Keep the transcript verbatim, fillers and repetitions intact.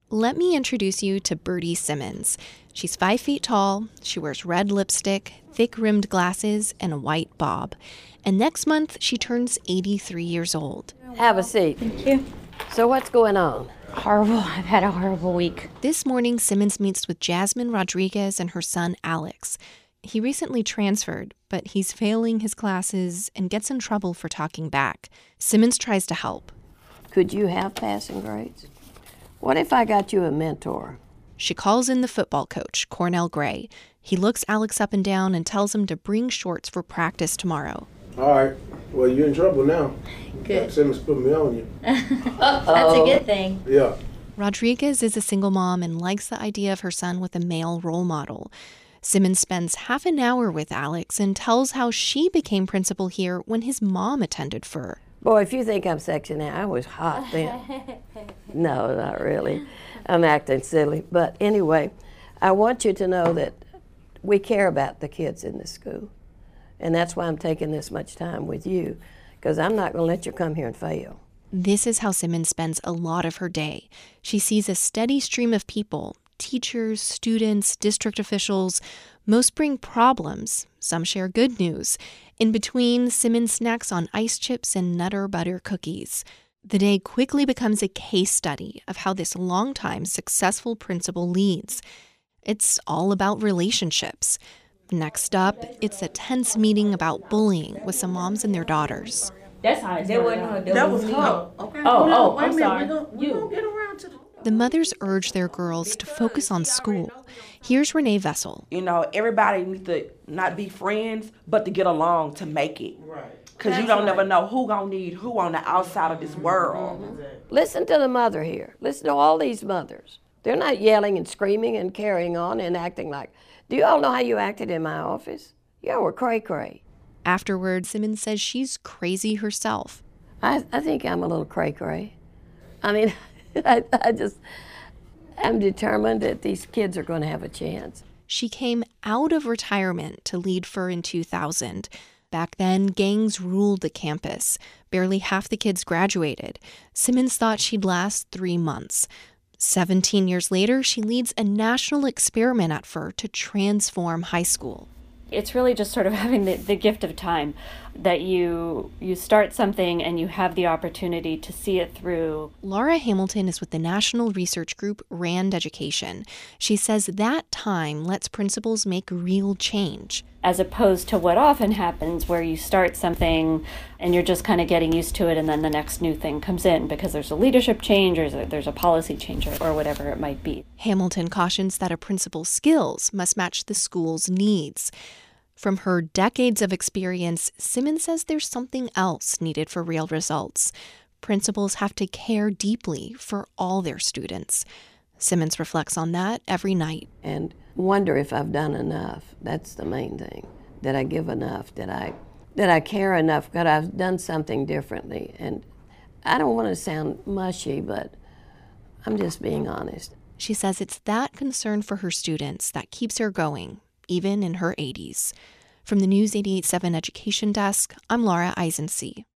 Let me introduce you to Birdie Simmons. She's five feet tall, she wears red lipstick, thick-rimmed glasses, and a white bob. And next month, she turns eighty-three years old. Have a seat. Thank you. So what's going on? Horrible. I've had a horrible week. This morning, Simmons meets with Jasmine Rodriguez and her son, Alex. He recently transferred, but he's failing his classes and gets in trouble for talking back. Simmons tries to help. Could you have passing grades? What if I got you a mentor? She calls in the football coach, Cornell Gray. He looks Alex up and down and tells him to bring shorts for practice tomorrow. All right. Well, you're in trouble now. Good. Simmons put me on you. That's a good thing. Yeah. Rodriguez is a single mom and likes the idea of her son with a male role model. Simmons spends half an hour with Alex and tells how she became principal here when his mom attended Fur. Boy, if you think I'm sexy now, I was hot then. No, not really. I'm acting silly. But anyway, I want you to know that we care about the kids in this school. And that's why I'm taking this much time with you, because I'm not going to let you come here and fail. This is how Simmons spends a lot of her day. She sees a steady stream of people, teachers, students, district officials. Most bring problems. Some share good news. In between, Simmons snacks on ice chips and Nutter Butter cookies. The day quickly becomes a case study of how this longtime successful principal leads. It's all about relationships. Next up, it's a tense meeting about bullying with some moms and their daughters. That's how it That started wasn't her. out. That, That was was her. me. Okay. Oh, Hold on, oh, wait I'm a minute. sorry. We gonna, we You. gonna get around to the... The mothers urge their girls to focus on school. Here's Renee Vessel. You know, everybody needs to not be friends, but to get along to make it. Right. Because you don't never know who gonna need who on the outside of this world. Mm-hmm. Listen to the mother here. Listen to all these mothers. They're not yelling and screaming and carrying on and acting like, do you all know how you acted in my office? Y'all were cray-cray. Afterward, Simmons says she's crazy herself. I, I think I'm a little cray-cray. I mean, I, I just, I'm determined that these kids are going to have a chance. She came out of retirement to lead Fur in two thousand. Back then, gangs ruled the campus. Barely half the kids graduated. Simmons thought she'd last three months. Seventeen years later, she leads a national experiment at Fur to transform high school. It's really just sort of having the, the gift of time, that you you start something and you have the opportunity to see it through. Laura Hamilton is with the national research group RAND Education. She says that time lets principals make real change. As opposed to what often happens where you start something and you're just kind of getting used to it and then the next new thing comes in because there's a leadership change or there's a policy change or, or whatever it might be. Hamilton cautions that a principal's skills must match the school's needs. From her decades of experience, Simmons says there's something else needed for real results. Principals have to care deeply for all their students. Simmons reflects on that every night. And wonder if I've done enough. That's the main thing. That I give enough, that I that I care enough, that I've done something differently. And I don't want to sound mushy, but I'm just being honest. She says it's that concern for her students that keeps her going, even in her eighties. From the News eighty-eight point seven Education Desk, I'm Laura Eisensee.